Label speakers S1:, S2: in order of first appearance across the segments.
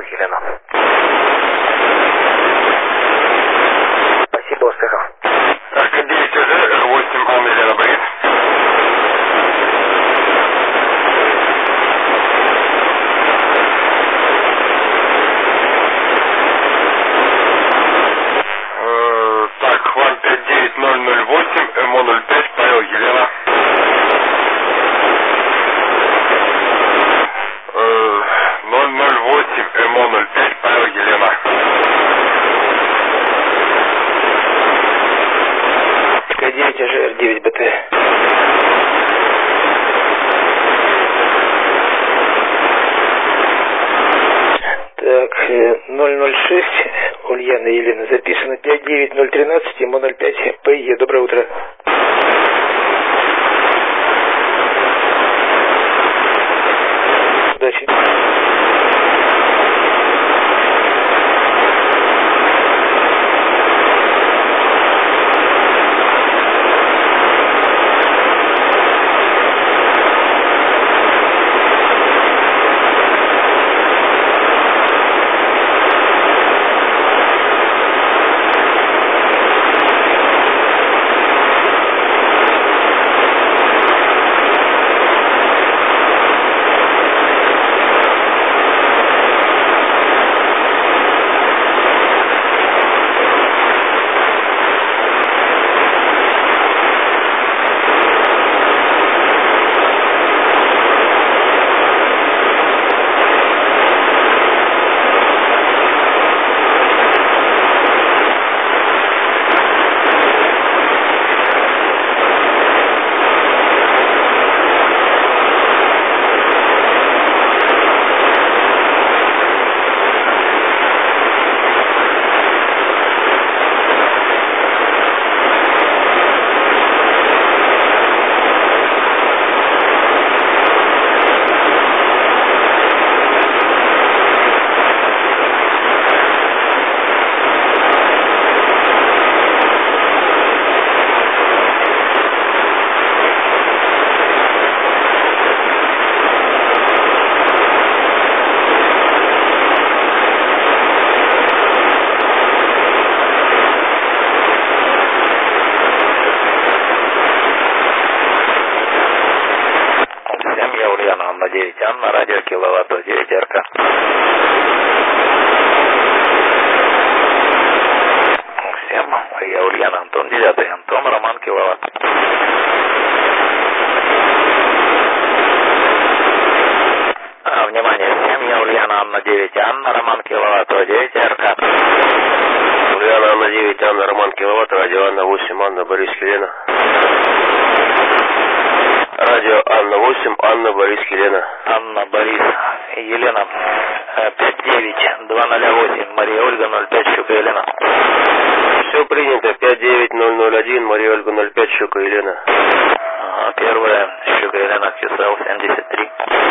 S1: Елена. Спасибо, успехов.
S2: РК-9 уже, 8 Анна Елена, Борис. Так, Хван 59008, МО-05, Павел Елена. 008, МО-05, Павел Елена.
S1: РК-9 уже, 9 БТ. Так, 006, Ульяна Елена, записано 59013, МО-05, ПЕ. Доброе утро. Удачи. Анна 9, Анна, радио киловатт 9 РК. Всем, я Ульяна, Антон 9, Антон, Роман, киловатт. Внимание, всем, я Ульяна, Анна 9, Анна, Роман, киловатт 9 РК.
S2: Ульяна, Анна 9, Анна, Роман, киловатт, радио Анна 8, Анна, Борис, Елена. Радио Анна 8, Анна, Борис, Елена.
S1: Анна, Борис, Елена. 59208, Мария Ольга 05, Щука, Елена.
S2: Все принято, 59001, Мария Ольга 05, Щука, Елена.
S1: Первая, Щука, Елена, КСЛ 73.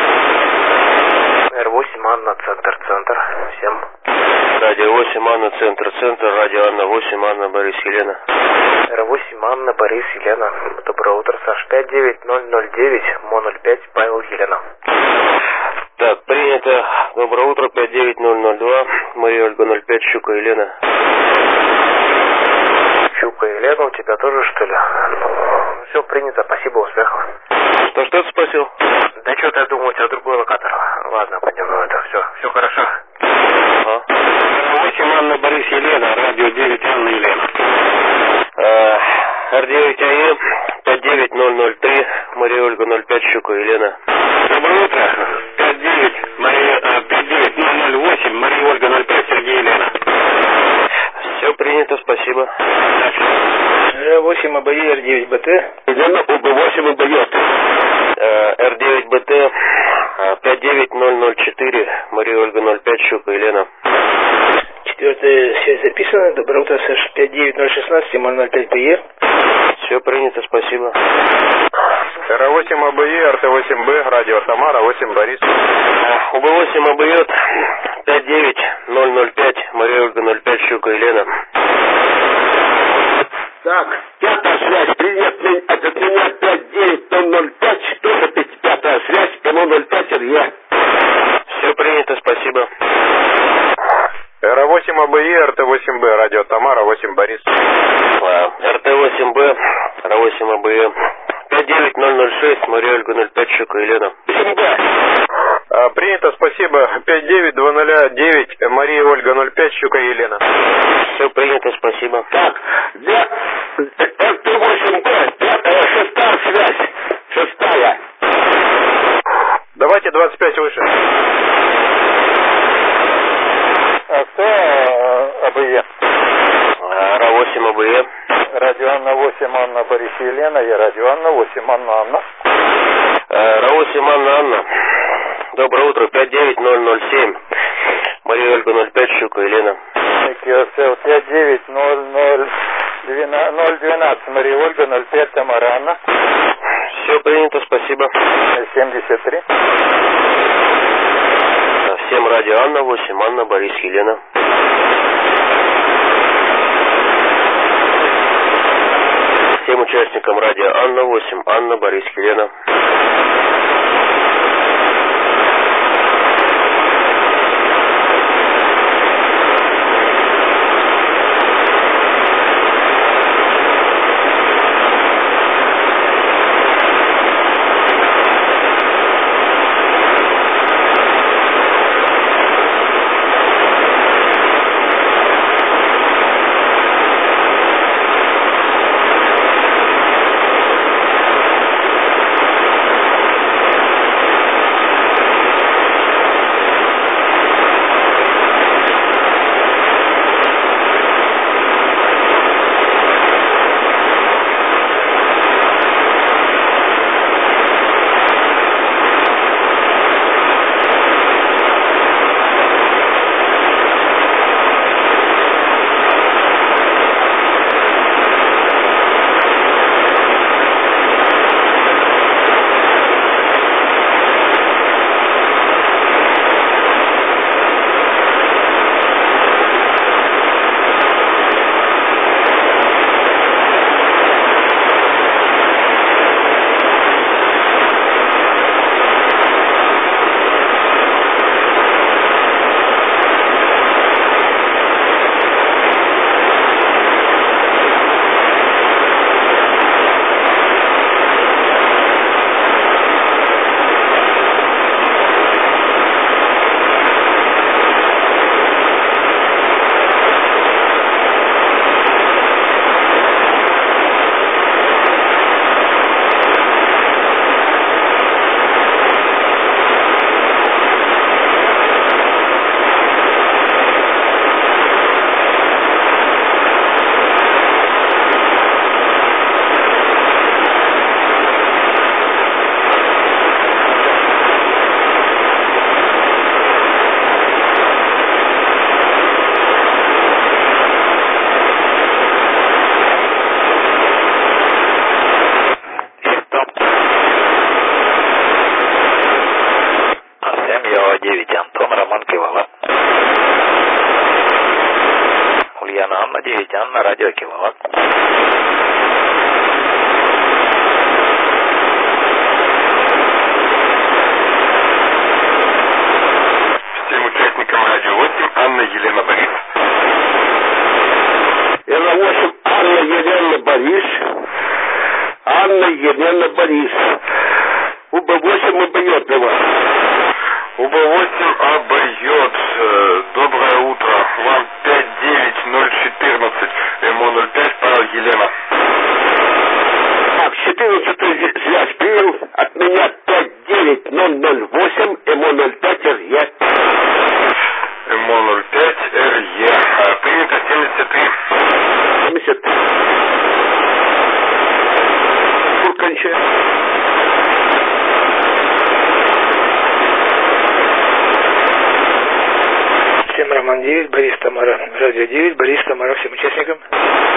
S3: Р8, Анна, центр. Всем.
S2: Радио 8, Анна, центр, радио Анна 8, Анна, Борис, Елена.
S3: Р8, Анна, Борис, Елена. Доброе утро, Саш. 59009, МО-05, Павел, Елена.
S2: Так, принято. Доброе утро, 59002, Мария Ольга 05, Щука, Елена.
S3: Щука, Елена, у тебя тоже, что ли? Все принято, спасибо, успехов.
S2: Что ты спросил?
S3: Да что-то я думаю, у тебя другой локатор. Ладно, пойдем, это все хорошо.
S2: Ага.
S1: 8, Анна, Борис, Елена, радио 9, Анна, Елена.
S2: Р9 АЕ 59003, Мария Ольга 05, Щука, Елена.
S1: Доброе утро. 59008, Мария Ольга 05, Сергей, Елена.
S2: Все принято, спасибо.
S1: Р8 АБЕ, Р9 БТ.
S2: Елена, УБ8 УБЕТ. Р9 БТ 59004, Мария Ольга 05, Щука, Елена.
S1: Четвертая связь записана. Доброе утро, Саш. 59016, МО-05 ПЕ.
S2: Все принято, спасибо.
S3: Р8 АБЕ, РТ8Б, радио Самара, 8 Борис.
S2: УБ8 АБЕТ 59005, Мария Ольга 05, Щука, Елена.
S4: Так, пятая связь, привет, от меня 59005, тоже 5-я связь, МО-05 РЕ.
S2: Все принято, спасибо.
S5: РБИ, РТ-8Б, радио Тамара, 8 Борис.
S2: РТ-8Б, Р8 РБИ. 59006, Мария Ольга 05, Щука Елена.
S5: Принято, спасибо. 59209, Мария Ольга 05, Щука Елена.
S2: Все принято, спасибо.
S4: Так, РТ-8Б, шестая связь, шестая.
S5: Давайте 25 выше.
S6: А кто АБЕ?
S2: Ра-8 АБЕ.
S6: Радио Анна 8, Анна Борис Елена, я Радио Анна 8, Анна.
S2: Ра-8 Анна. Доброе утро, 59007. Мария Ольга 05, Щука Елена.
S6: 59012, Мария Ольга 05, Тамара Анна.
S2: Все принято, спасибо.
S6: 73.
S2: Всем радио Анна 8, Анна Борис Елена. Всем участникам радио Анна 8, Анна Борис Елена.
S6: Анна, радио Киловатт.
S5: Всем участникам радио 8, Анна Елена Борис.
S4: Р8 Анна Елена Борис. Анна Елена Борис. УБ8 обоет его.
S5: УБ8 обоет. Доброе утро. Вам 59014. МО05, Павел Елена.
S4: Так, 14 связь принял. От меня 59008. МО05 РЕ.
S5: МО05 РЕ. Принято 73.
S4: 73. Кончай.
S1: Роман 9, Борис Тамара, радио 9, Борис Тамара, всем участникам.